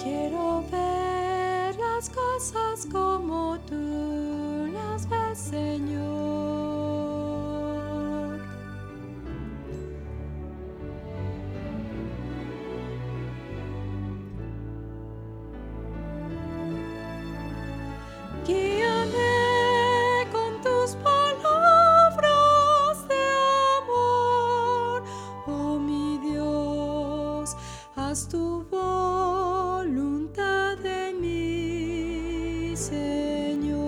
Quiero ver las cosas como tú las ves, Señor. Guíame con tus palabras de amor, oh mi Dios, haz tu voluntad en mí, Señor.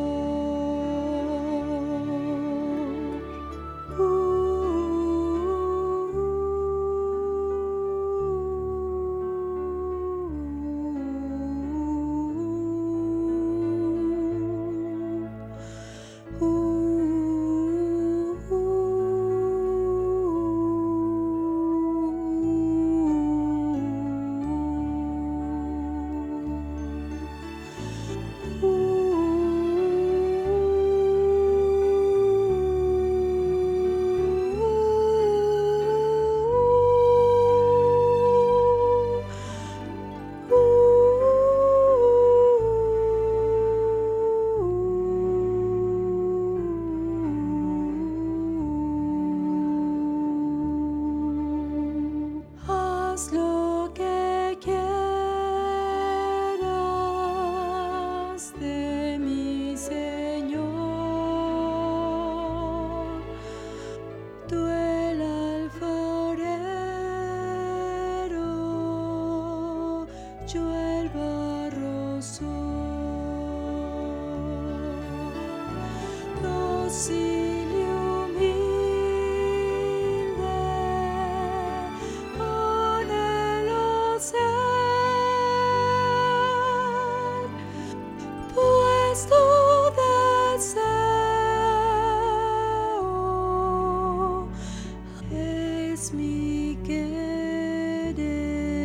Haz lo que quieras de mí, Señor. Tú el alfarero, yo el barro soy. Docile, humilde, anhelo ser, pues tu deseo es mi querer.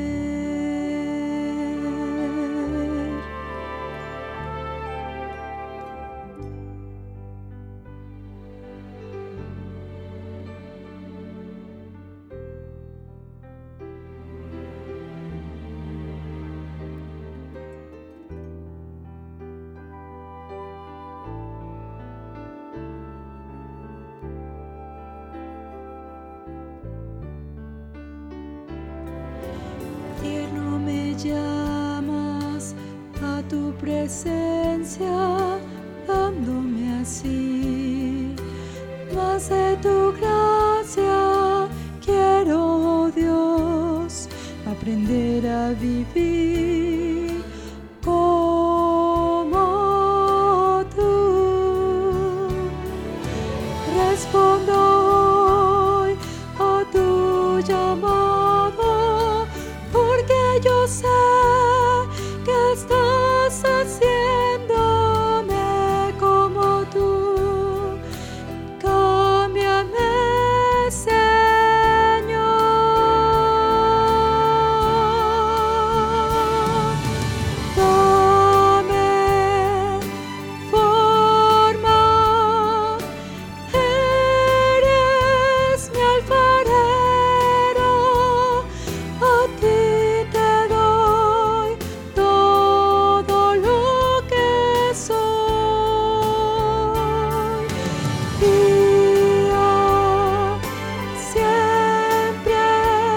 Tierno me llamas a tu presencia, dándome así más de tu gracia. Quiero, oh Dios, aprender a vivir como tú. Respondo hoy a tu llamado, porque yo sé que estás haciéndome como tú. Cámbiame, Señor. Dame forma. Eres mi alfarero, a ti te doy todo lo que soy. Guía siempre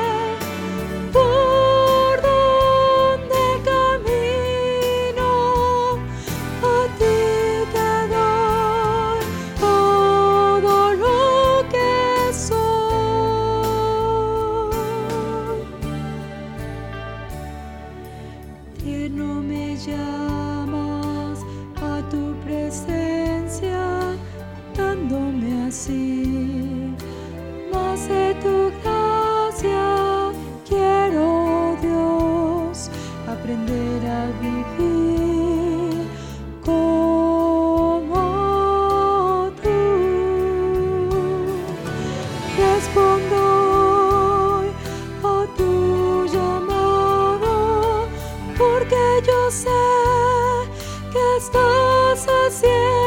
por donde camino, a ti te doy todo lo que soy. Tierno me llamas a tu presencia, dándome así más de tu gracia. Quiero, oh Dios, aprender a vivir como tú. Respondo hoy a tu llamado, porque yo sé que estás haciendo